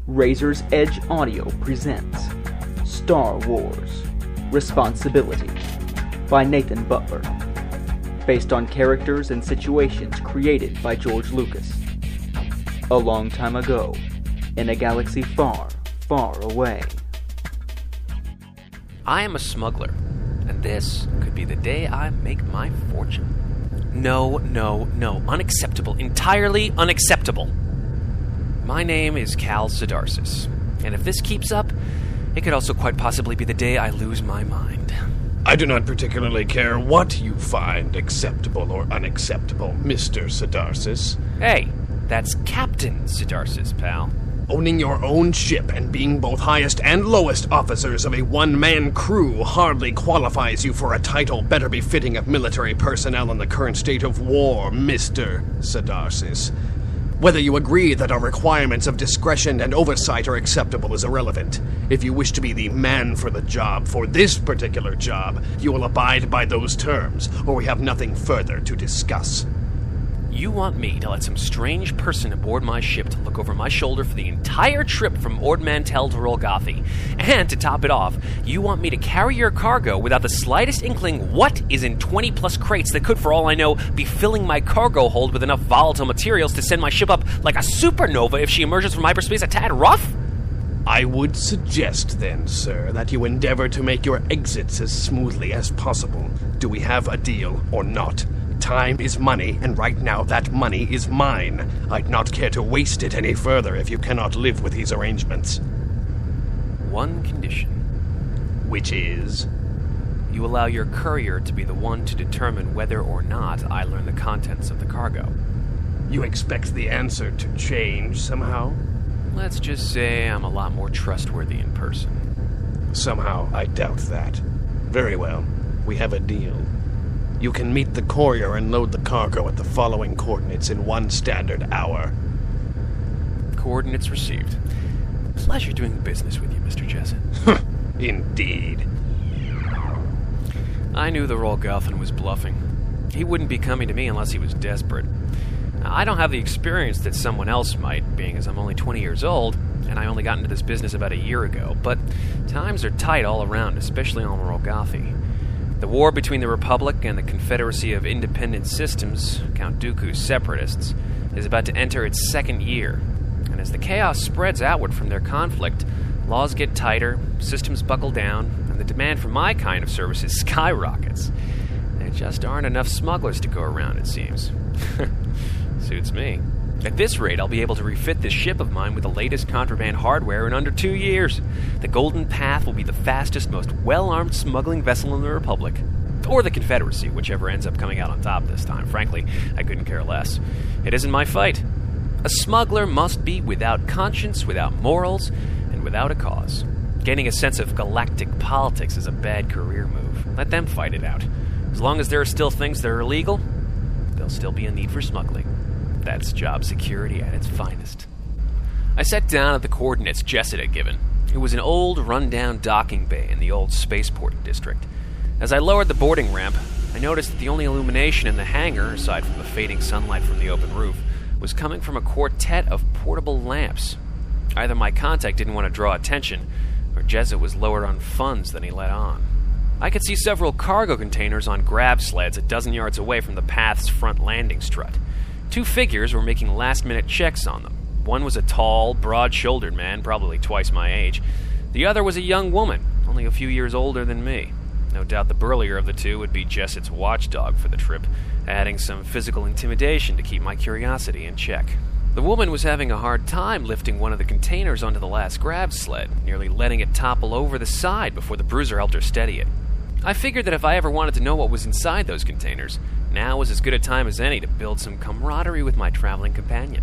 Razor's Edge Audio presents Star Wars: Responsibility by Nathan Butler, based on characters and situations created by George Lucas. A long time ago, in a galaxy far, far away. I am a smuggler, and this could be the day I make my fortune. No, unacceptable, entirely unacceptable. My name is Cal Sidarsis, and if this keeps up, it could also quite possibly be the day I lose my mind. I do not particularly care what you find acceptable or unacceptable, Mr. Sidarsis. Hey, that's Captain Sidarsis, pal. Owning your own ship and being both highest and lowest officers of a one-man crew hardly qualifies you for a title better befitting of military personnel in the current state of war, Mr. Sidarsis. Whether you agree that our requirements of discretion and oversight are acceptable is irrelevant. If you wish to be the man for the job, for this particular job, you will abide by those terms, or we have nothing further to discuss. You want me to let some strange person aboard my ship to look over my shoulder for the entire trip from Ord Mantell to Rolgotha. And to top it off, you want me to carry your cargo without the slightest inkling what is in 20-plus crates that could, for all I know, be filling my cargo hold with enough volatile materials to send my ship up like a supernova if she emerges from hyperspace a tad rough? I would suggest then, sir, that you endeavor to make your exits as smoothly as possible. Do we have a deal or not? Time is money, and right now that money is mine. I'd not care to waste it any further if you cannot live with these arrangements. One condition. Which is? You allow your courier to be the one to determine whether or not I learn the contents of the cargo. You expect the answer to change somehow? Let's just say I'm a lot more trustworthy in person. Somehow I doubt that. Very well. We have a deal. You can meet the courier and load the cargo at the following coordinates in 1 standard hour. Coordinates received. Pleasure doing business with you, Mr. Jessup. Indeed. I knew the Rolgothan was bluffing. He wouldn't be coming to me unless he was desperate. Now, I don't have the experience that someone else might, being as I'm only 20 years old, and I only got into this business about a year ago, but times are tight all around, especially on Rolgotha. The war between the Republic and the Confederacy of Independent Systems, Count Dooku's separatists, is about to enter its 2nd year. And as the chaos spreads outward from their conflict, laws get tighter, systems buckle down, and the demand for my kind of services skyrockets. There just aren't enough smugglers to go around, it seems. Suits me. At this rate, I'll be able to refit this ship of mine with the latest contraband hardware in under 2 years. The Golden Path will be the fastest, most well-armed smuggling vessel in the Republic. Or the Confederacy, whichever ends up coming out on top this time. Frankly, I couldn't care less. It isn't my fight. A smuggler must be without conscience, without morals, and without a cause. Gaining a sense of galactic politics is a bad career move. Let them fight it out. As long as there are still things that are illegal, there'll still be a need for smuggling. That's job security at its finest. I sat down at the coordinates Jessup had given. It was an old, run-down docking bay in the old spaceport district. As I lowered the boarding ramp, I noticed that the only illumination in the hangar, aside from the fading sunlight from the open roof, was coming from a quartet of portable lamps. Either my contact didn't want to draw attention, or Jessup was lower on funds than he let on. I could see several cargo containers on grab sleds a dozen yards away from the path's front landing strut. 2 figures were making last-minute checks on them. One was a tall, broad-shouldered man, probably twice my age. The other was a young woman, only a few years older than me. No doubt the burlier of the two would be Jessup's watchdog for the trip, adding some physical intimidation to keep my curiosity in check. The woman was having a hard time lifting one of the containers onto the last grab sled, nearly letting it topple over the side before the bruiser helped her steady it. I figured that if I ever wanted to know what was inside those containers, now was as good a time as any to build some camaraderie with my traveling companion.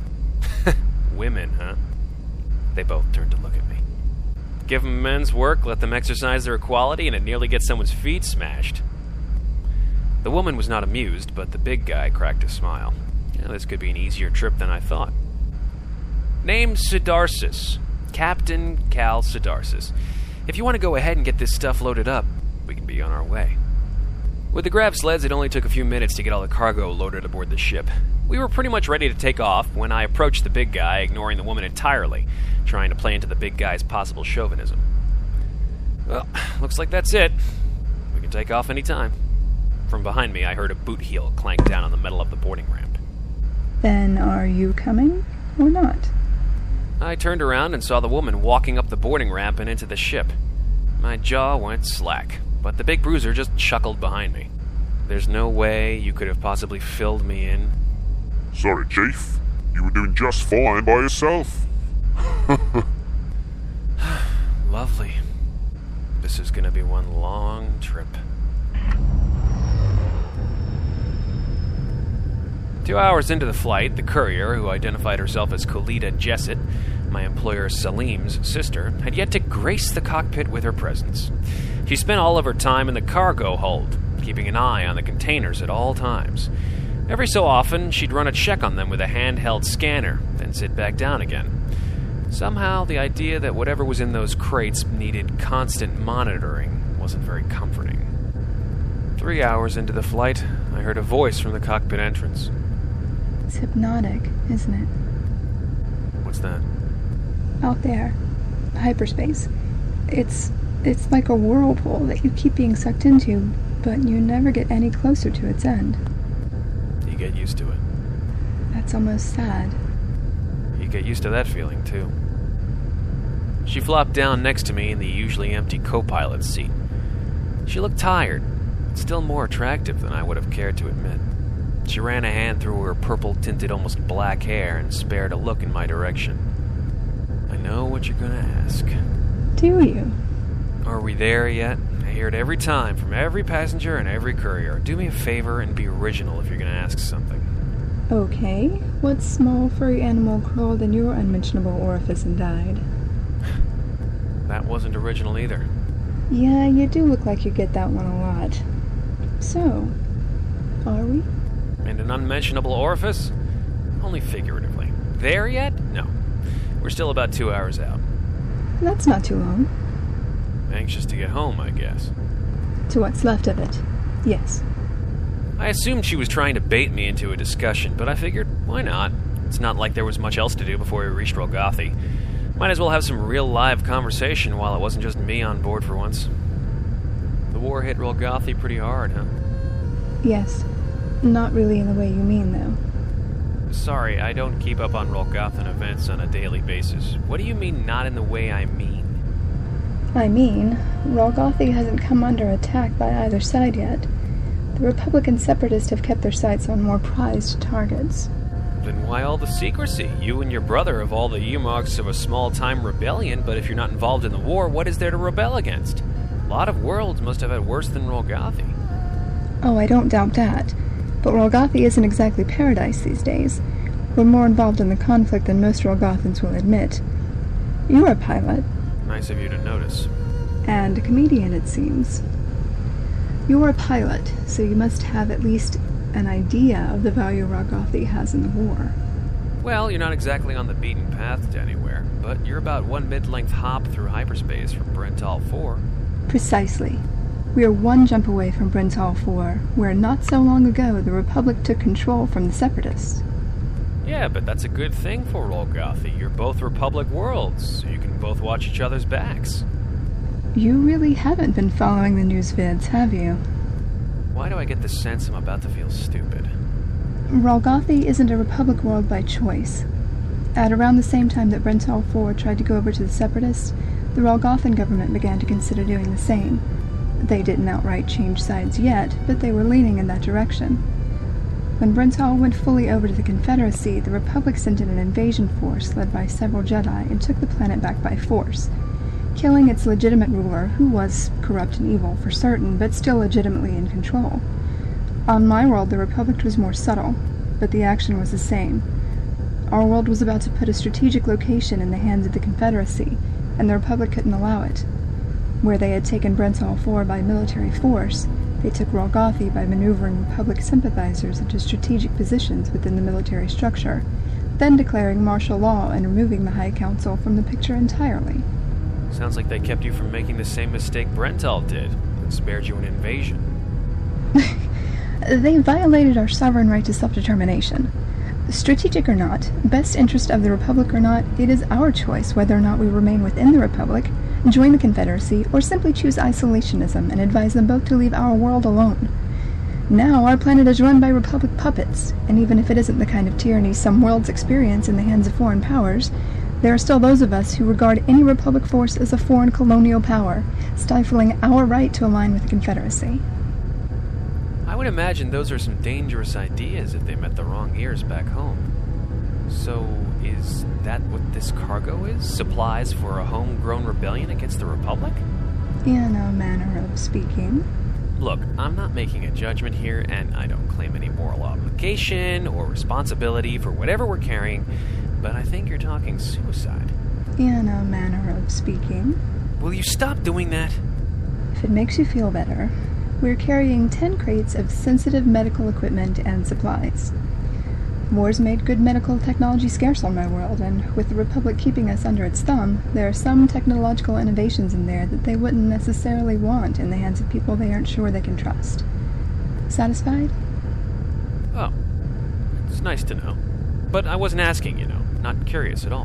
Women, huh? They both turned to look at me. Give them men's work, let them exercise their equality, and it nearly gets someone's feet smashed. The woman was not amused, but the big guy cracked a smile. This could be an easier trip than I thought. Name Sidarsis. Captain Cal Sidarsis. If you want to go ahead and get this stuff loaded up, we can be on our way. With the grab sleds, it only took a few minutes to get all the cargo loaded aboard the ship. We were pretty much ready to take off when I approached the big guy, ignoring the woman entirely, trying to play into the big guy's possible chauvinism. Well, looks like that's it. We can take off any time. From behind me, I heard a boot heel clank down on the metal of the boarding ramp. Then are you coming or not? I turned around and saw the woman walking up the boarding ramp and into the ship. My jaw went slack, but the big bruiser just chuckled behind me. There's no way you could have possibly filled me in. Sorry, Chief. You were doing just fine by yourself. Lovely. This is gonna be one long trip. 2 hours into the flight, the courier, who identified herself as Khalida Jessett, my employer Salim's sister, had yet to grace the cockpit with her presence. She spent all of her time in the cargo hold, keeping an eye on the containers at all times. Every so often, she'd run a check on them with a handheld scanner, then sit back down again. Somehow, the idea that whatever was in those crates needed constant monitoring wasn't very comforting. 3 hours into the flight, I heard a voice from the cockpit entrance. It's hypnotic, isn't it? What's that? Out there. Hyperspace. It's like a whirlpool that you keep being sucked into, but you never get any closer to its end. You get used to it. That's almost sad. You get used to that feeling, too. She flopped down next to me in the usually empty co-pilot's seat. She looked tired, still more attractive than I would have cared to admit. She ran a hand through her purple-tinted, almost black hair and spared a look in my direction. I know what you're gonna ask. Do you? Are we there yet? I hear it every time from every passenger and every courier. Do me a favor and be original if you're gonna ask something. Okay. What small furry animal crawled in your unmentionable orifice and died? That wasn't original either. Yeah, you do look like you get that one a lot. So, are we? In an unmentionable orifice? Only figuratively. There yet? No. We're still about 2 hours out. That's not too long. Anxious to get home, I guess. To what's left of it. Yes. I assumed she was trying to bait me into a discussion, but I figured, why not? It's not like there was much else to do before we reached Rolgothi. Might as well have some real live conversation while it wasn't just me on board for once. The war hit Rolgothi pretty hard, huh? Yes. Not really in the way you mean, though. Sorry, I don't keep up on Rolgothan events on a daily basis. What do you mean, not in the way I mean? I mean, Rolgothi hasn't come under attack by either side yet. The Republican Separatists have kept their sights on more prized targets. Then why all the secrecy? You and your brother have all the earmarks of a small-time rebellion, but if you're not involved in the war, what is there to rebel against? A lot of worlds must have had worse than Rolgothi. Oh, I don't doubt that. But Rolgothi isn't exactly paradise these days. We're more involved in the conflict than most Rolgothans will admit. You're a pilot. Nice of you to notice. And a comedian, it seems. You're a pilot, so you must have at least an idea of the value Rolgothi has in the war. Well, you're not exactly on the beaten path to anywhere, but you're about one mid-length hop through hyperspace from Brental 4. Precisely. We are one jump away from Brental 4, where not so long ago the Republic took control from the Separatists. Yeah, but that's a good thing for Rolgothi. You're both Republic worlds, so you can both watch each other's backs. You really haven't been following the news vids, have you? Why do I get the sense I'm about to feel stupid? Rolgothi isn't a Republic world by choice. At around the same time that Brental 4 tried to go over to the Separatists, the Rolgothan government began to consider doing the same. They didn't outright change sides yet, but they were leaning in that direction. When Brental went fully over to the Confederacy, the Republic sent in an invasion force led by several Jedi and took the planet back by force, killing its legitimate ruler, who was corrupt and evil for certain, but still legitimately in control. On my world, the Republic was more subtle, but the action was the same. Our world was about to put a strategic location in the hands of the Confederacy, and the Republic couldn't allow it. Where they had taken Brental 4 by military force, they took Rolgothi by maneuvering Republic sympathizers into strategic positions within the military structure, then declaring martial law and removing the High Council from the picture entirely. Sounds like they kept you from making the same mistake Brental did, and spared you an invasion. They violated our sovereign right to self-determination. Strategic or not, best interest of the Republic or not, it is our choice whether or not we remain within the Republic, join the Confederacy, or simply choose isolationism and advise them both to leave our world alone. Now our planet is run by Republic puppets, and even if it isn't the kind of tyranny some worlds experience in the hands of foreign powers, there are still those of us who regard any Republic force as a foreign colonial power, stifling our right to align with the Confederacy. I would imagine those are some dangerous ideas if they met the wrong ears back home. So, is that what this cargo is? Supplies for a homegrown rebellion against the Republic? In a manner of speaking. Look, I'm not making a judgment here, and I don't claim any moral obligation or responsibility for whatever we're carrying, but I think you're talking suicide. In a manner of speaking. Will you stop doing that? If it makes you feel better, we're carrying 10 crates of sensitive medical equipment and supplies. War's made good medical technology scarce on my world, and with the Republic keeping us under its thumb, there are some technological innovations in there that they wouldn't necessarily want in the hands of people they aren't sure they can trust. Satisfied? Oh, it's nice to know. But I wasn't asking, not curious at all.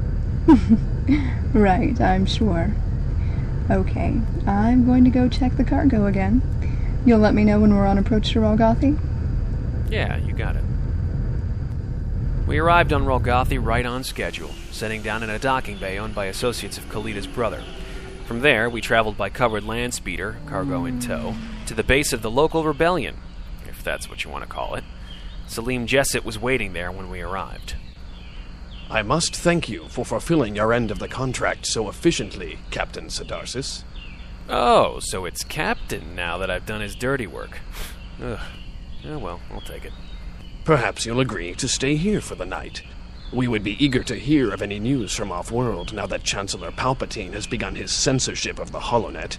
Right, I'm sure. Okay, I'm going to go check the cargo again. You'll let me know when we're on approach to Rolgothi? Yeah, you got it. We arrived on Rolgothi right on schedule, setting down in a docking bay owned by associates of Khalidah's brother. From there, we traveled by covered land speeder, cargo in tow, to the base of the local rebellion, if that's what you want to call it. Salim Jesset was waiting there when we arrived. I must thank you for fulfilling your end of the contract so efficiently, Captain Sadarsis. Oh, so it's Captain now that I've done his dirty work. Ugh. Oh well, I'll take it. Perhaps you'll agree to stay here for the night. We would be eager to hear of any news from off-world now that Chancellor Palpatine has begun his censorship of the HoloNet.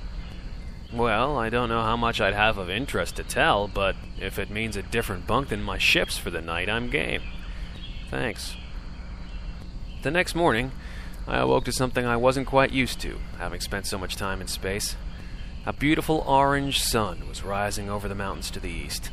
Well, I don't know how much I'd have of interest to tell, but if it means a different bunk than my ship's for the night, I'm game. Thanks. The next morning, I awoke to something I wasn't quite used to, having spent so much time in space. A beautiful orange sun was rising over the mountains to the east.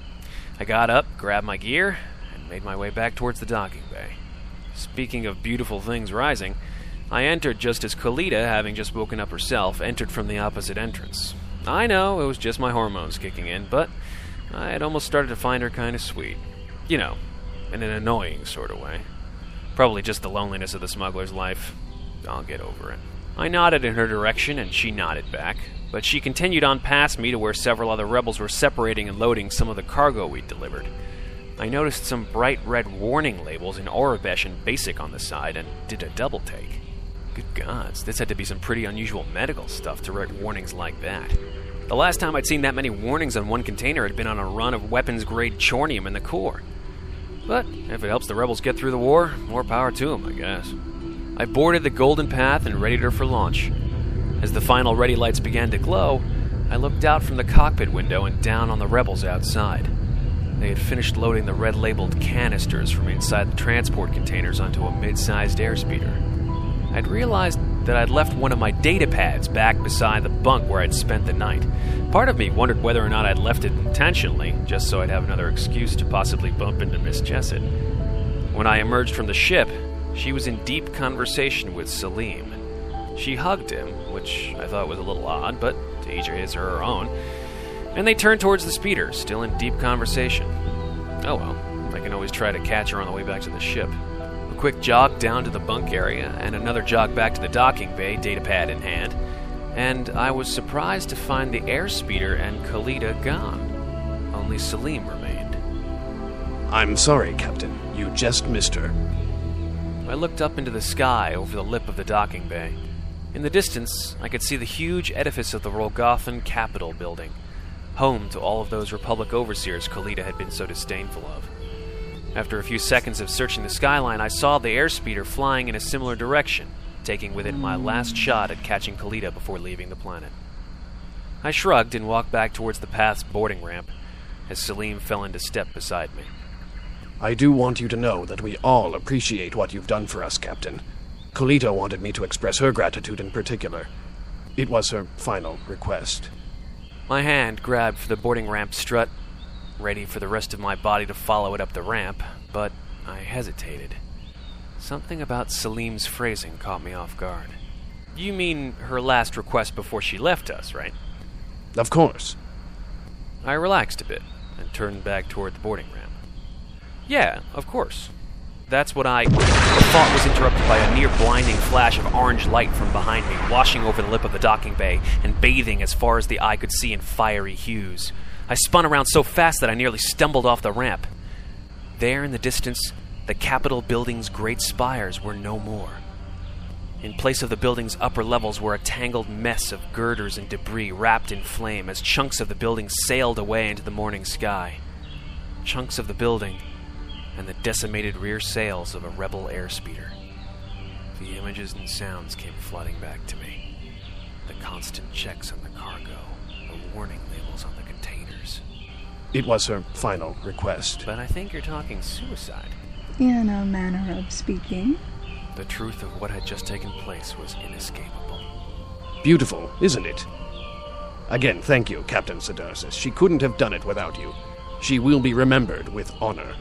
I got up, grabbed my gear, and made my way back towards the docking bay. Speaking of beautiful things rising, I entered just as Khalida, having just woken up herself, entered from the opposite entrance. I know, it was just my hormones kicking in, but I had almost started to find her kind of sweet. In an annoying sort of way. Probably just the loneliness of the smuggler's life. I'll get over it. I nodded in her direction, and she nodded back, but she continued on past me to where several other rebels were separating and loading some of the cargo we'd delivered. I noticed some bright red warning labels in Aurebesh and Basic on the side, and did a double take. Good gods, this had to be some pretty unusual medical stuff to write warnings like that. The last time I'd seen that many warnings on one container had been on a run of weapons-grade chornium in the core. But if it helps the rebels get through the war, more power to them, I guess. I boarded the Golden Path and readied her for launch. As the final ready lights began to glow, I looked out from the cockpit window and down on the rebels outside. They had finished loading the red-labeled canisters from inside the transport containers onto a mid-sized airspeeder. I'd realized that I'd left one of my data pads back beside the bunk where I'd spent the night. Part of me wondered whether or not I'd left it intentionally, just so I'd have another excuse to possibly bump into Miss Jesset. When I emerged from the ship, she was in deep conversation with Salim. She hugged him, which I thought was a little odd, but to each his or her own, and they turned towards the speeder, still in deep conversation. Oh well, I can always try to catch her on the way back to the ship. A quick jog down to the bunk area, and another jog back to the docking bay, datapad in hand, and I was surprised to find the airspeeder and Khalida gone. Only Salim remained. I'm sorry, Captain. You just missed her. I looked up into the sky over the lip of the docking bay. In the distance, I could see the huge edifice of the Rolgothan Capitol building, home to all of those Republic overseers Khalida had been so disdainful of. After a few seconds of searching the skyline, I saw the airspeeder flying in a similar direction, taking with it my last shot at catching Khalida before leaving the planet. I shrugged and walked back towards the path's boarding ramp, as Salim fell into step beside me. I do want you to know that we all appreciate what you've done for us, Captain. Khalida wanted me to express her gratitude in particular. It was her final request. My hand grabbed for the boarding ramp strut, ready for the rest of my body to follow it up the ramp, but I hesitated. Something about Salim's phrasing caught me off guard. You mean her last request before she left us, right? Of course. I relaxed a bit and turned back toward the boarding ramp. Yeah, of course. That's what The thought was interrupted by a near blinding flash of orange light from behind me, washing over the lip of the docking bay and bathing as far as the eye could see in fiery hues. I spun around so fast that I nearly stumbled off the ramp. There in the distance, the Capitol building's great spires were no more. In place of the building's upper levels were a tangled mess of girders and debris wrapped in flame as chunks of the building sailed away into the morning sky. Chunks of the building and the decimated rear sails of a rebel airspeeder. The images and sounds came flooding back to me. The constant checks on the cargo, the warning labels on the containers. It was her final request. But I think you're talking suicide. In a manner of speaking. The truth of what had just taken place was inescapable. Beautiful, isn't it? Again, thank you, Captain Sedarsis. She couldn't have done it without you. She will be remembered with honor.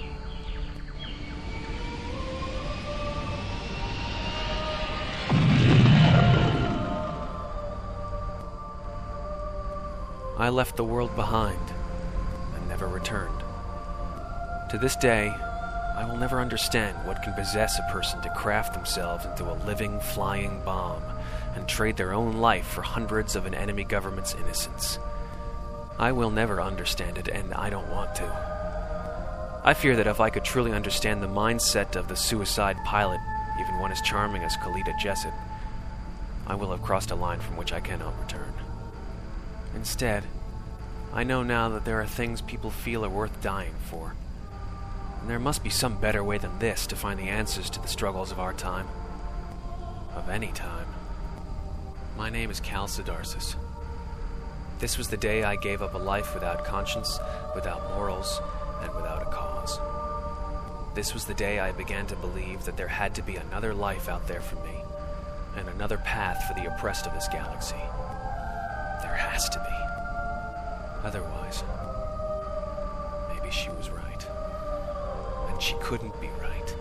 I left the world behind and never returned. To this day, I will never understand what can possess a person to craft themselves into a living, flying bomb and trade their own life for hundreds of an enemy government's innocence. I will never understand it, and I don't want to. I fear that if I could truly understand the mindset of the suicide pilot, even one as charming as Khalida Jesset, I will have crossed a line from which I cannot return. Instead, I know now that there are things people feel are worth dying for. And there must be some better way than this to find the answers to the struggles of our time. Of any time. My name is Cal Sedarsis. This was the day I gave up a life without conscience, without morals, and without a cause. This was the day I began to believe that there had to be another life out there for me, and another path for the oppressed of this galaxy. There has to be. Otherwise, maybe she was right. And she couldn't be right.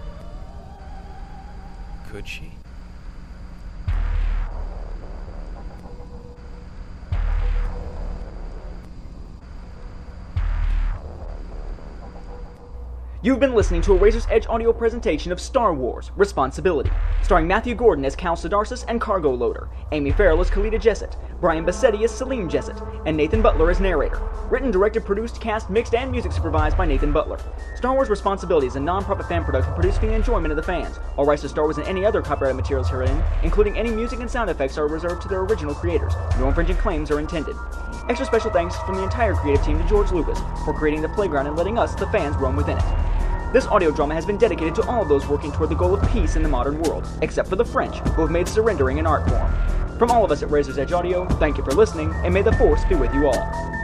Could she? You've been listening to a Razor's Edge audio presentation of Star Wars: Responsibility, starring Matthew Gordon as Cal Sedarsis and Cargo Loader, Amy Farrell as Khalida Jesset, Brian Bassetti as Salim Jesset, and Nathan Butler as narrator. Written, directed, produced, cast, mixed, and music supervised by Nathan Butler. Star Wars: Responsibility is a non-profit fan production produced for the enjoyment of the fans. All rights to Star Wars and any other copyrighted materials herein, including any music and sound effects, are reserved to their original creators. No infringing claims are intended. Extra special thanks from the entire creative team to George Lucas for creating the playground and letting us, the fans, roam within it. This audio drama has been dedicated to all of those working toward the goal of peace in the modern world, except for the French, who have made surrendering an art form. From all of us at Razor's Edge Audio, thank you for listening, and may the Force be with you all.